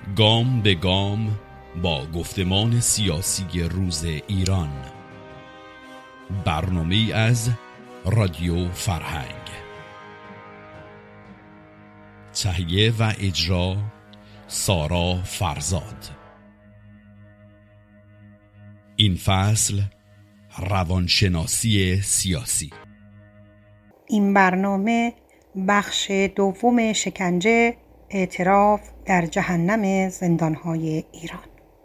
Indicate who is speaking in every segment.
Speaker 1: گام به گام با گفتمان سیاسی روز ایران. برنامه‌ای از رادیو فرهنگ. تهیه و اجرا سارا فرزاد. این فصل روانشناسی سیاسی.
Speaker 2: این برنامه بخش دوم شکنجه، اعتراف در جهنم زندانهای ایران.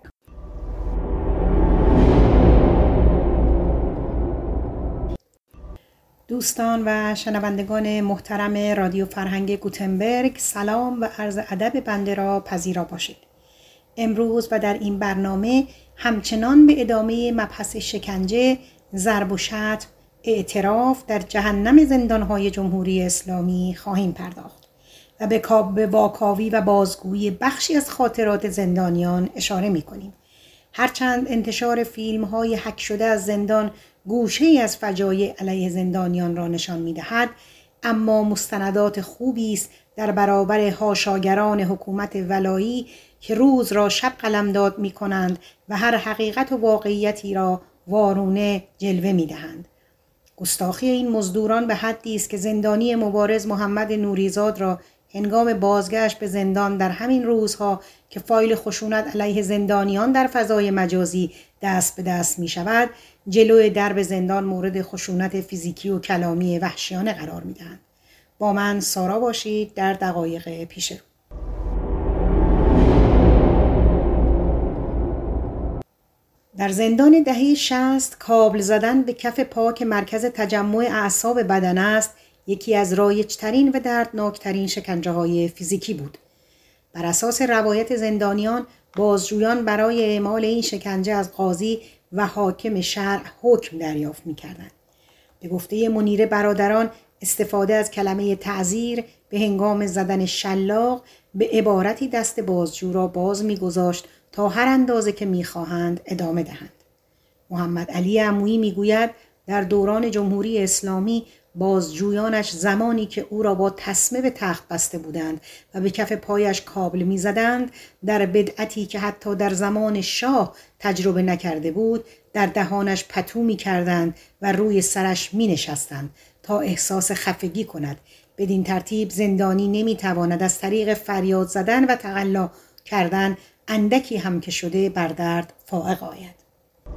Speaker 2: دوستان و شنوندگان محترم رادیو فرهنگ گوتنبرگ، سلام و عرض ادب بنده را پذیرا باشید. امروز و در این برنامه همچنان به ادامه مبحث شکنجه، ضرب و شتم، اعتراف در جهنم زندانهای جمهوری اسلامی خواهیم پرداخت و به واکاوی و بازگویی بخشی از خاطرات زندانیان اشاره می کنیم. هرچند انتشار فیلم‌های حک شده از زندان گوشه‌ای از فجایع علیه زندانیان را نشان می‌دهد، اما مستندات خوبی است در برابر حاشاگران حکومت ولایی که روز را شب قلمداد می‌کنند و هر حقیقت و واقعیتی را وارونه جلوه می‌دهند. گستاخی این مزدوران به حدی است که زندانی مبارز محمد نوریزاد را هنگام بازگشت به زندان در همین روزها که فایل خشونت علیه زندانیان در فضای مجازی دست به دست می شود، جلوی درب زندان مورد خشونت فیزیکی و کلامی وحشیانه قرار می دهند. با من سارا باشید در دقایق پیش رو. در زندان دهه 60 کابل زدن به کف پا که مرکز تجمع اعصاب بدن است، یکی از رایج‌ترین و دردناکترین شکنجه‌های فیزیکی بود. بر اساس روایت زندانیان، بازجویان برای اعمال این شکنجه از قاضی و حاکم شرع حکم دریافت می‌کردند. به گفته منیر برادران، استفاده از کلمه تعزیر به هنگام زدن شلاق به عبارتی دست بازجو را باز می‌گذاشت تا هر اندازه که می‌خواهند ادامه دهند. محمد علی عمویی می‌گوید در دوران جمهوری اسلامی بازجویانش زمانی که او را با تسمه به تخت بسته بودند و به کف پایش کابل می‌زدند، در بدعتی که حتی در زمان شاه تجربه نکرده بود، در دهانش پتو می‌کردند و روی سرش می‌نشستند تا احساس خفگی کند. بدین ترتیب زندانی نمی‌تواند از طریق فریاد زدن و تقلا کردن اندکی هم که شده بر درد فائق آید.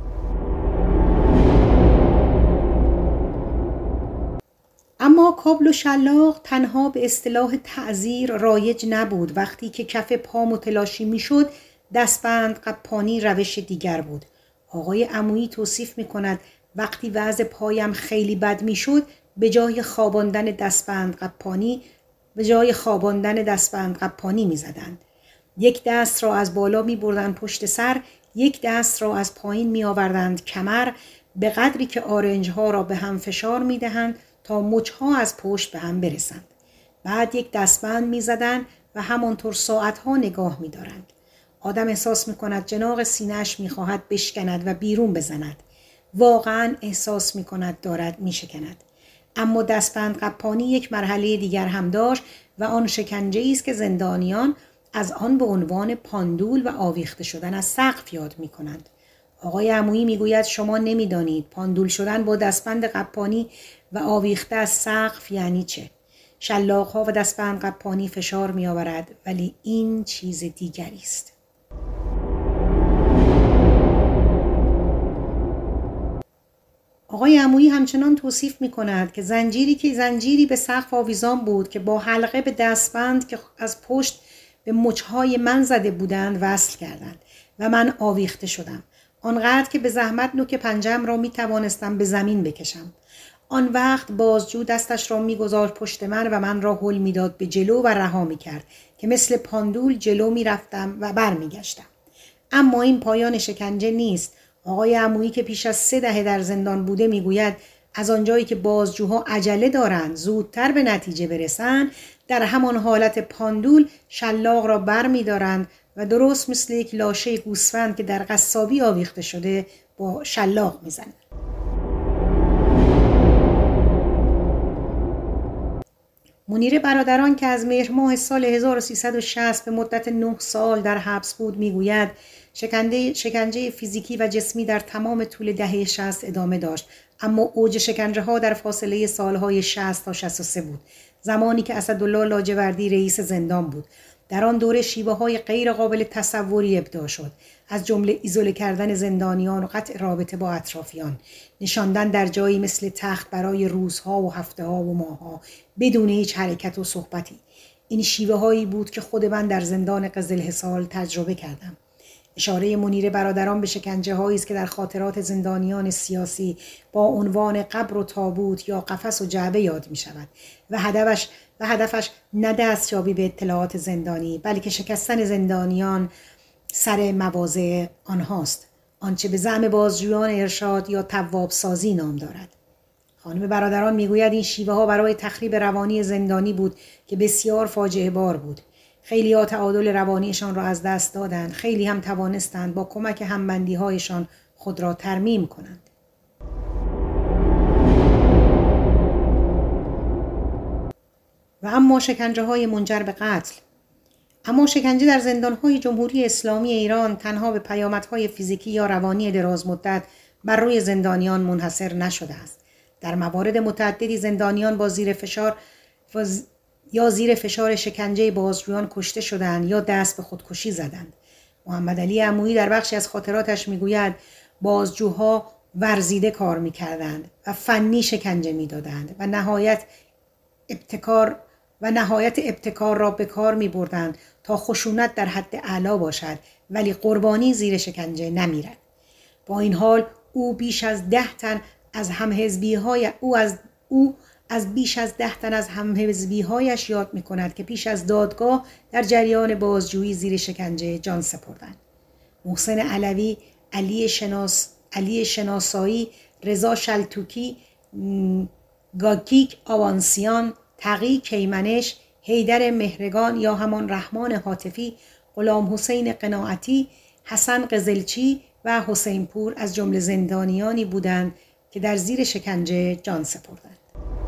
Speaker 2: اما کابل و شلاق تنها به اصطلاح تعزیر رایج نبود. وقتی که کف پا متلاشی میشد، دستبند قپانی روش دیگر بود. آقای عمویی توصیف میکند وقتی وضع پایم خیلی بد میشد، به جای خواباندن دستبند قپانی میزدند. یک دست را از بالا میبردند پشت سر، یک دست را از پایین میآوردند کمر، به قدری که آرنج ها را به هم فشار میدهند تا مچها از پشت به هم برسند. بعد یک دستبند میزدند و همانطور ساعتها نگاه میدارند. آدم احساس میکند جناق سینه‌اش میخواهد بشکند و بیرون بزند. واقعا احساس میکند دارد میشکند. اما دستبند قپانی یک مرحله دیگر هم داشت و آن شکنجه‌ای است که زندانیان از آن به عنوان پاندول و آویخته شدن از سقف یاد میکنند. آقای عمویی میگوید شما نمیدانید پاندول شدن با دستبند قپانی و آویخته از سقف یعنی چه. شلاق‌ها و دستبند قپانی فشار می‌آورد، ولی این چیز دیگری است. آقای عمویی همچنان توصیف می‌کند که زنجیری به سقف آویزان بود که با حلقه به دستبند که از پشت به مچهای من زده بودند وصل کردند و من آویخته شدم. آنقدر که به زحمت نوک پنجم را می‌توانستم به زمین بکشم. آن وقت بازجو دستش را می‌گذاشت پشت من و من را هل می‌داد به جلو و رها می‌کرد که مثل پاندول جلو می‌رفتم و برمیگشتم. اما این پایان شکنجه نیست. آقای عمویی که پیش از 3 دهه در زندان بوده می‌گوید از آنجایی که بازجوها عجله دارند زودتر به نتیجه برسند، در همان حالت پاندول شلاق را بر می‌دارند و درست مثل یک لاشه گوسفند که در قصابی آویخته شده با شلاق می‌زنند. منیر برادران که از مهر ماه سال 1360 به مدت 9 سال در حبس بود میگوید شکنجه فیزیکی و جسمی در تمام طول دهه 60 ادامه داشت، اما اوج شکنجه ها در فاصله سالهای 60 تا 63 بود، زمانی که اسدالله لاجوردی رئیس زندان بود. در آن دوره شیوه‌های غیر قابل تصوری ابداع شد، از جمله ایزوله کردن زندانیان و قطع رابطه با اطرافیان، نشاندن در جایی مثل تخت برای روزها و هفته‌ها و ماه‌ها بدون هیچ حرکت و صحبتی. این شیوه‌هایی بود که خود من در زندان قزلحصار تجربه کردم. اشاره منیر برادران به شکنجه‌هایی است که در خاطرات زندانیان سیاسی با عنوان قبر و تابوت یا قفس و جعبه یاد می‌شود و هدفش نه دستیابی به اطلاعات زندانی، بلکه شکستن زندانیان سر مواضع آنهاست، آنچه به زعم بازجویان ارشاد یا تواب سازی نام دارد. خانم برادران میگوید این شیوه ها برای تخریب روانی زندانی بود که بسیار فاجعه بار بود. خیلی ها تعادل روانیشان را از دست دادند، خیلی هم توانستند با کمک همبندی هایشان خود را ترمیم کنند. و اما شکنجه های منجر به قتل. اما شکنجه در زندان‌های جمهوری اسلامی ایران تنها به پیامدهای فیزیکی یا روانی دراز مدت بر روی زندانیان منحصر نشده است. در موارد متعددی زندانیان زیر فشار شکنجه بازجویان کشته شدند یا دست به خودکشی زدند. محمد علی عمویی در بخشی از خاطراتش میگوید بازجوها ورزیده کار میکردند و فنی شکنجه میدادند و نهایت ابتکار را به کار می بردند تا خشونت در حد اعلا باشد، ولی قربانی زیر شکنجه نمیرد. با این حال او از بیش از 10 تن از همحزبی‌هایش یاد می کند که پیش از دادگاه در جریان بازجویی زیر شکنجه جان سپردند. محسن علوی، علی شناسایی، رضا شلتوکی، گاکیک آوانسیان، تقی کیمنش، حیدر مهرگان یا همان رحمان حاتفی، غلام حسین قناعتی، حسن قزلچی و حسین پور از جمله زندانیانی بودند که در زیر شکنجه جان سپردند.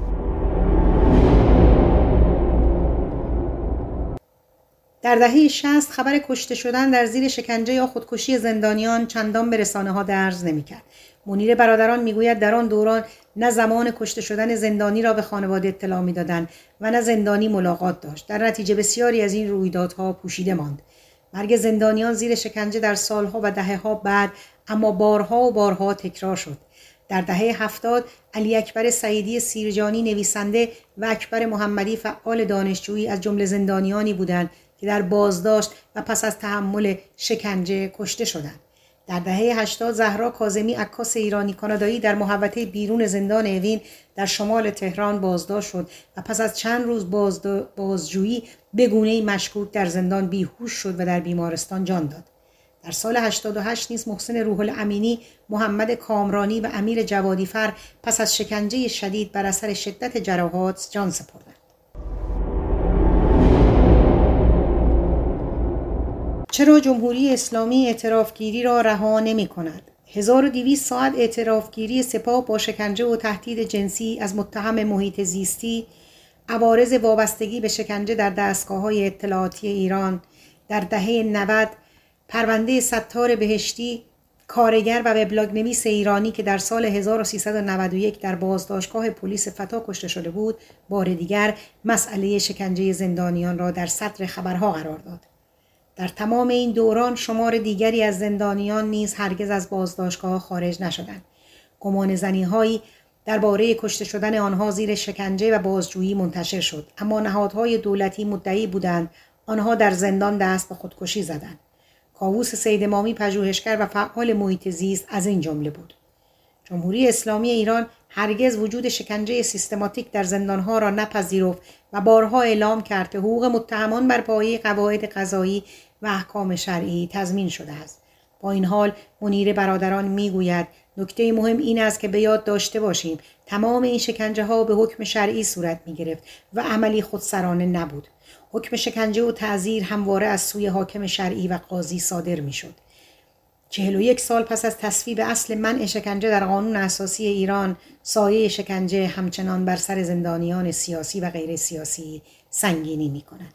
Speaker 2: در دهه 60 خبر کشته شدن در زیر شکنجه یا خودکشی زندانیان چندان به رسانه‌ها درز نمی‌کرد. منیر برادران میگوید در آن دوران نه زمان کشته شدن زندانی را به خانواده اطلاع می‌دادند و نه زندانی ملاقات داشت. در نتیجه بسیاری از این رویدادها پوشیده ماند. مرگ زندانیان زیر شکنجه در سالها و دهه‌ها بعد اما بارها و بارها تکرار شد. در دهه 70 علی اکبر سعیدی سیرجانی نویسنده و اکبر محمدی فعال دانشجویی از جمله زندانیانی بودند که در بازداشت و پس از تحمل شکنجه کشته شدند. در دهه 80 زهرا کاظمی عکاس ایرانی کانادایی در محوطه بیرون زندان اوین در شمال تهران بازداشت شد و پس از چند روز بازجویی به گونه‌ای مشکوک در زندان بیهوش شد و در بیمارستان جان داد. در سال 88 نیز محسن روح الامینی، محمد کامرانی و امیر جوادیفر پس از شکنجه شدید بر اثر شدت جراحات جان سپردند. چرا جمهوری اسلامی اعترافگیری را رها نمی کند؟ 1200 ساعت اعترافگیری سپاه با شکنجه و تهدید جنسی از متهم محیط زیستی، عوارض وابستگی به شکنجه در دستگاه‌های اطلاعاتی ایران، در دهه 90 پرونده ستار بهشتی، کارگر و وبلاگ نویس ایرانی که در سال 1391 در بازداشتگاه پلیس فتا کشته شده بود، بار دیگر مسئله شکنجه زندانیان را در صدر خبرها قرار داد. در تمام این دوران شمار دیگری از زندانیان نیز هرگز از بازداشتگاه خارج نشدند. گمانه‌زنی‌هایی درباره کشته شدن آنها زیر شکنجه و بازجویی منتشر شد، اما نهادهای دولتی مدعی بودند آنها در زندان دست به خودکشی زدند. کاووس سیدامامی پژوهشگر و فعال محیط زیست از این جمله بود. جمهوری اسلامی ایران هرگز وجود شکنجه سیستماتیک در زندانها را نپذیرفت و بارها اعلام کرد که حقوق متهمان بر پایه قواعد قضایی و احکام شرعی تضمین شده است. با این حال منیر برادران میگوید نکته مهم این است که به یاد داشته باشیم تمام این شکنجه ها به حکم شرعی صورت می گرفت و عملی خودسرانه نبود. حکم شکنجه و تعزیر همواره از سوی حاکم شرعی و قاضی صادر می شد. 41 سال پس از تصویب اصل منع شکنجه در قانون اساسی ایران، سایه شکنجه همچنان بر سر زندانیان سیاسی و غیر سیاسی سنگینی می کند.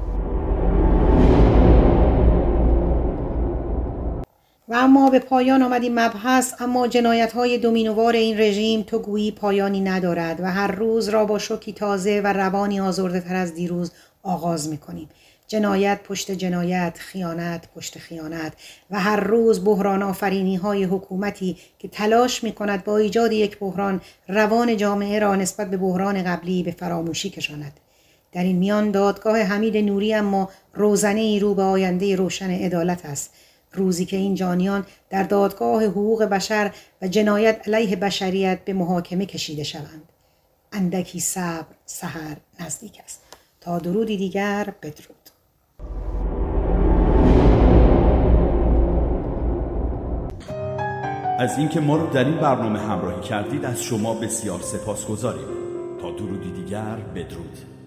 Speaker 2: و اما به پایان آمد این مبحث، اما جنایت‌های دومینووار این رژیم تو گویی پایانی ندارد و هر روز را با شوکی تازه و روانی آزرده تر از دیروز آغاز می‌کنیم. جنایت پشت جنایت، خیانت پشت خیانت و هر روز بحران آفرینی‌های حکومتی که تلاش می‌کند با ایجاد یک بحران روان جامعه را نسبت به بحران قبلی به فراموشی کشاند. در این میان دادگاه حمید نوری اما روزنه‌ای رو به آینده روشن عدالت است. روزی که این جانیان در دادگاه حقوق بشر و جنایت علیه بشریت به محاکمه کشیده شوند. اندکی صبر، سحر نزدیک است. تا درودی دیگر، بدرود.
Speaker 3: از اینکه ما رو در این برنامه همراهی کردید از شما بسیار سپاسگزاریم. تا درودی دیگر، بدرود.